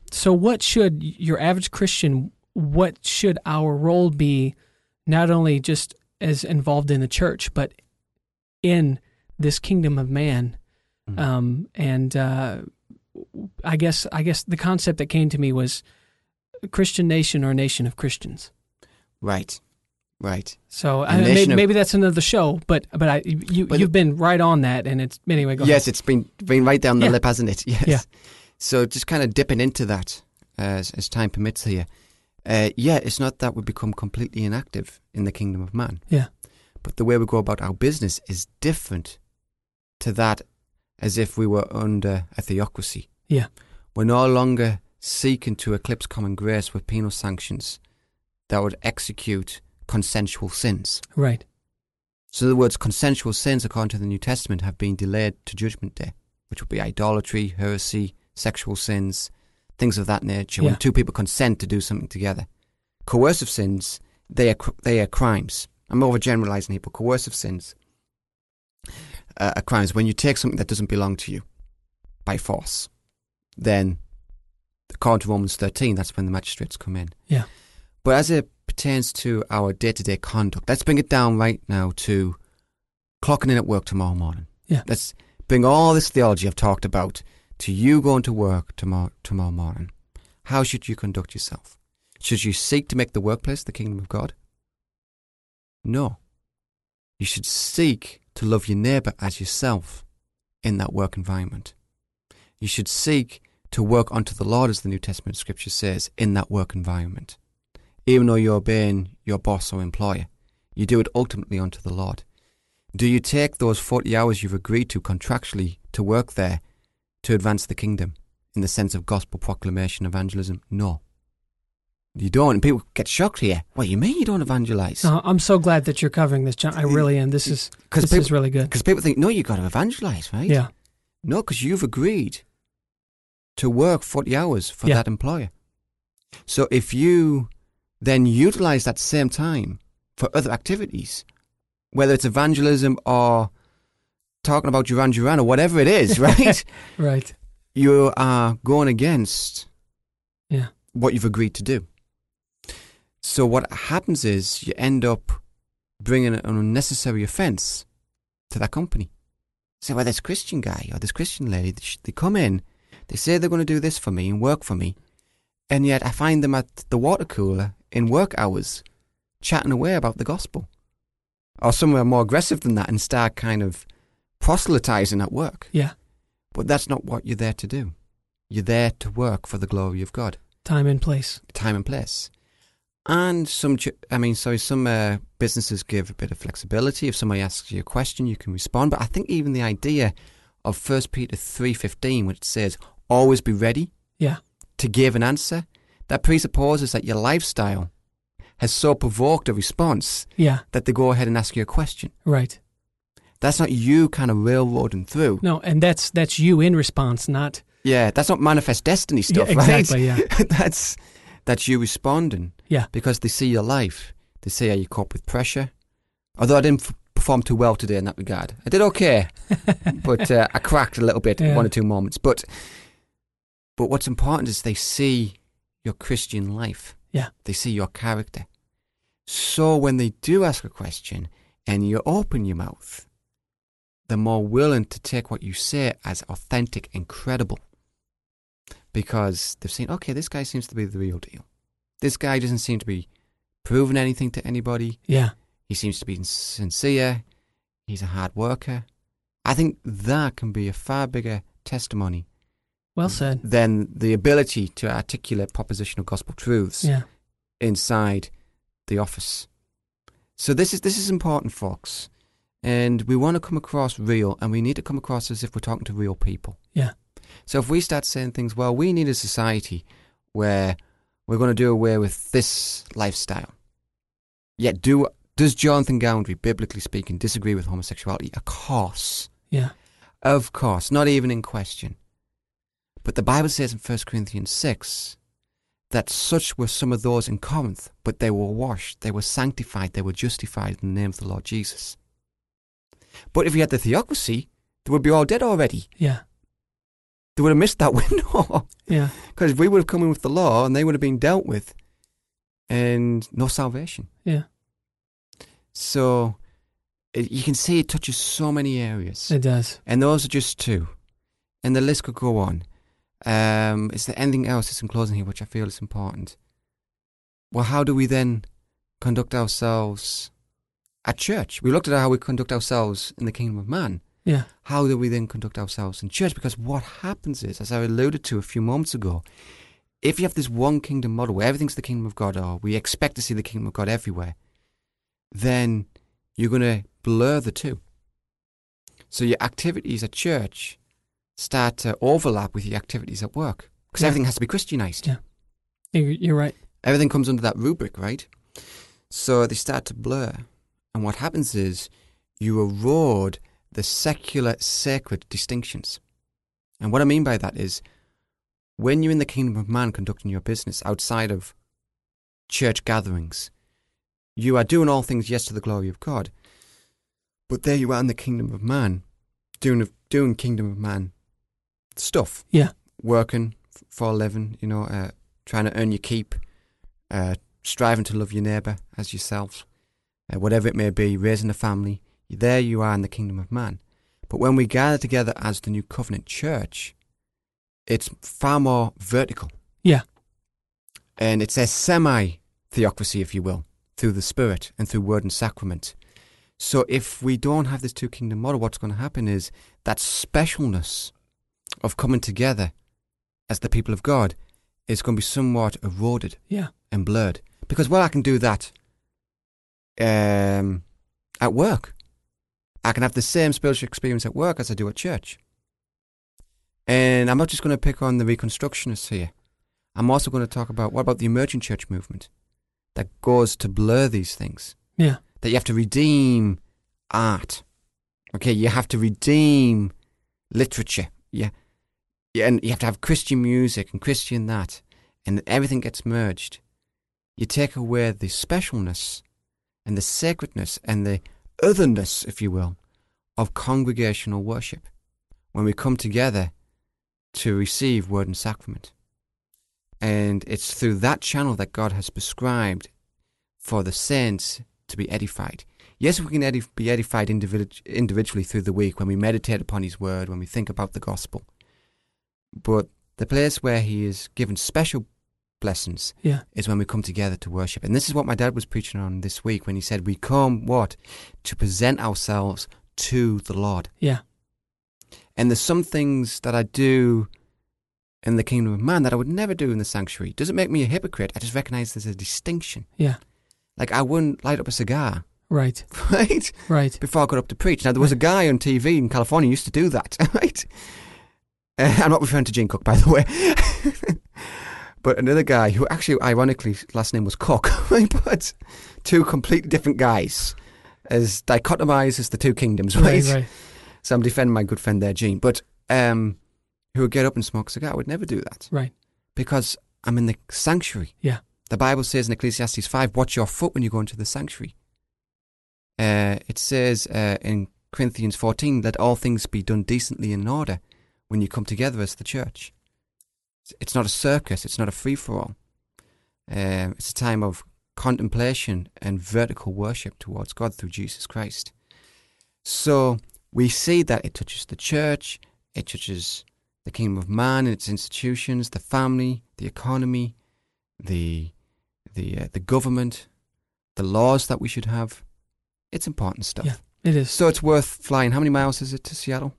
So what should your average Christian, what should our role be, not only just as involved in the church, but in this kingdom of man? Mm. Um, and uh, I guess I guess the concept that came to me was a Christian nation or a nation of Christians. Right, right. So I, maybe, of, maybe that's another show, but but I you but you've been right on that, and it's anyway. Go yes, ahead. It's been been right down the yeah. lip, hasn't it? Yes. Yeah. So just kind of dipping into that uh, as, as time permits here. Uh, yeah, it's not that we become completely inactive in the kingdom of man. Yeah. But the way we go about our business is different to that as if we were under a theocracy. Yeah. We're no longer seeking to eclipse common grace with penal sanctions that would execute consensual sins. Right. So in other words, consensual sins, according to the New Testament, have been delayed to Judgment Day, which would be idolatry, heresy, sexual sins, things of that nature, yeah. when two people consent to do something together. Coercive sins, they are they are crimes. I'm overgeneralizing here, but coercive sins uh, are crimes. When you take something that doesn't belong to you by force, then according to Romans thirteen, that's when the magistrates come in. Yeah. But as it pertains to our day-to-day conduct, let's bring it down right now to clocking in at work tomorrow morning. Yeah. Let's bring all this theology I've talked about to you going to work tomorrow, tomorrow morning. How should you conduct yourself? Should you seek to make the workplace the kingdom of God? No. You should seek to love your neighbour as yourself in that work environment. You should seek to work unto the Lord, as the New Testament scripture says, in that work environment. Even though you're obeying your boss or employer, you do it ultimately unto the Lord. Do you take those forty hours you've agreed to contractually to work there to advance the kingdom in the sense of gospel proclamation, evangelism? No. You don't. And people get shocked here. What do you mean you don't evangelize? No, I'm so glad that you're covering this, John. I really am. This is this people, is really good. Because people think, no, you've got to evangelize, right? Yeah. No, because you've agreed to work forty hours for yeah. that employer. So if you then utilize that same time for other activities, whether it's evangelism or talking about Duran Duran or whatever it is, right? Right. You are going against yeah. what you've agreed to do. So what happens is you end up bringing an unnecessary offence to that company. So, well, this Christian guy or this Christian lady, they come in, they say they're going to do this for me and work for me, and yet I find them at the water cooler in work hours chatting away about the gospel. Or somewhere more aggressive than that and start kind of proselytizing at work. Yeah. But that's not what you're there to do. You're there to work for the glory of God. Time and place. Time and place. And some, I mean, sorry, some uh, businesses give a bit of flexibility. If somebody asks you a question, you can respond. But I think even the idea of First Peter three fifteen, which says, always be ready yeah. to give an answer, that presupposes that your lifestyle has so provoked a response yeah. that they go ahead and ask you a question. Right. That's not you kind of railroading through. No, and that's that's you in response, not... Yeah, that's not manifest destiny stuff, yeah, exactly, right? Exactly, yeah. that's, that's you responding. Yeah. Because they see your life. They see how you cope with pressure. Although I didn't f- perform too well today in that regard. I did okay, but uh, I cracked a little bit, yeah. one or two moments. But but what's important is they see your Christian life. Yeah. They see your character. So when they do ask a question and you open your mouth, they're more willing to take what you say as authentic and credible. Because they've seen, okay, this guy seems to be the real deal. This guy doesn't seem to be proving anything to anybody. Yeah. He seems to be sincere. He's a hard worker. I think that can be a far bigger testimony. Well said. Than the ability to articulate propositional gospel truths yeah. inside the office. So this is this is important, folks. And we want to come across real, and we need to come across as if we're talking to real people. Yeah. So if we start saying things, well, we need a society where we're going to do away with this lifestyle. Yet do does Jonathan Gowndry, biblically speaking, disagree with homosexuality? Of course. Yeah. Of course. Not even in question. But the Bible says in First Corinthians six that such were some of those in Corinth, but they were washed, they were sanctified, they were justified in the name of the Lord Jesus. But if you had the theocracy, they would be all dead already. Yeah. they would have missed that window. Yeah. Because we would have come in with the law and they would have been dealt with and no salvation. Yeah. So it, you can see it touches so many areas. It does. And those are just two. And the list could go on. Um, is there anything else that's in closing here which I feel is important? Well, how do we then conduct ourselves at church? We looked at how we conduct ourselves in the kingdom of man. Yeah. How do we then conduct ourselves in church? Because what happens is, as I alluded to a few moments ago, if you have this one kingdom model where everything's the kingdom of God, or we expect to see the kingdom of God everywhere, then you're going to blur the two. So your activities at church start to overlap with your activities at work. Because Yeah. everything has to be Christianized. Yeah. You're, you're right. Everything comes under that rubric, right? So they start to blur. And what happens is you erode the secular sacred distinctions. And what I mean by that is when you're in the kingdom of man conducting your business outside of church gatherings, you are doing all things, yes, to the glory of God. But there you are in the kingdom of man, doing doing kingdom of man stuff. Yeah. Working f- for a living, you know, uh, trying to earn your keep, uh, striving to love your neighbour as yourself, uh, whatever it may be, raising a family. There you are in the kingdom of man. But when we gather together as the New Covenant Church, it's far more vertical. Yeah. And it's a semi-theocracy, if you will, through the Spirit and through word and sacrament. So if we don't have this two-kingdom model, what's going to happen is that specialness of coming together as the people of God is going to be somewhat eroded Yeah. and blurred. Because, well, I can do that um, at work. I can have the same spiritual experience at work as I do at church. And I'm not just going to pick on the Reconstructionists here. I'm also going to talk about, what about the emerging church movement that goes to blur these things? Yeah. That you have to redeem art. Okay, you have to redeem literature. Yeah. Yeah, and you have to have Christian music and Christian that. And everything gets merged. You take away the specialness and the sacredness and the otherness, if you will, of congregational worship when we come together to receive word and sacrament. And it's through that channel that God has prescribed for the saints to be edified. Yes, we can edif- be edified individ- individually through the week when we meditate upon His word, when we think about the gospel. But the place where He is given special blessings Yeah. is when we come together to worship. And this is what my dad was preaching on this week when he said, we come, what? To present ourselves to the Lord. Yeah. And there's some things that I do in the kingdom of man that I would never do in the sanctuary. Doesn't make me a hypocrite. I just recognize there's a distinction. Yeah. Like I wouldn't light up a cigar, Right. right? Right. Before I got up to preach. Now, there was a guy on T V in California who used to do that, right? Uh, I'm not referring to Gene Cook, by the way. But another guy who actually, ironically, last name was Cook, right? But two completely different guys, as dichotomized as the two kingdoms, right? Right. Right. So I'm defending my good friend there, Gene. But um, who would get up and smoke a cigar? I would never do that. Right. Because I'm in the sanctuary. Yeah. The Bible says in Ecclesiastes five, watch your foot when you go into the sanctuary. Uh, it says uh, in Corinthians fourteen, let all things be done decently and in order when you come together as the church. It's not a circus. It's not a free-for-all. Um, it's a time of contemplation and vertical worship towards God through Jesus Christ. So we see that it touches the church, it touches the kingdom of man and its institutions, the family, the economy, the the uh, the government, the laws that we should have. It's important stuff. Yeah, it is. So it's worth flying. How many miles is it to Seattle?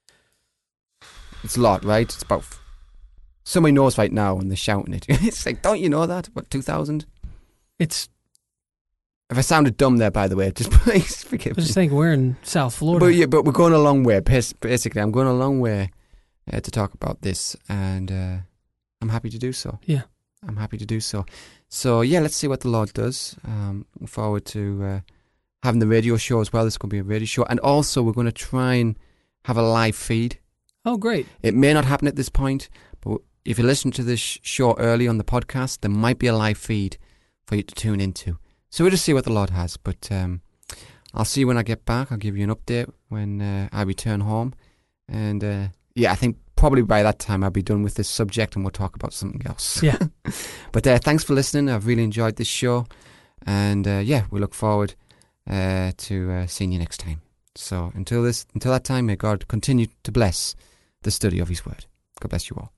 It's a lot, right? It's about... Somebody knows right now when they're shouting it. It's like, don't you know that? What, two thousand? It's... If I sounded dumb there, by the way, just please forgive I me. just think we're in South Florida. But, yeah, but we're going a long way. Basically, I'm going a long way uh, to talk about this, and uh, I'm happy to do so. Yeah. I'm happy to do so. So, yeah, let's see what the Lord does. Um, looking forward to uh, having the radio show as well. This is going to be a radio show. And also, we're going to try and have a live feed. Oh, great. It may not happen at this point, but if you listen to this show early on the podcast, there might be a live feed for you to tune into. So we'll just see what the Lord has. But um, I'll see you when I get back. I'll give you an update when uh, I return home. And uh, yeah, I think probably by that time I'll be done with this subject and we'll talk about something else. Yeah. But uh, thanks for listening. I've really enjoyed this show. And uh, yeah, we look forward uh, to uh, seeing you next time. So until this, until that time, may God continue to bless the study of His Word. God bless you all.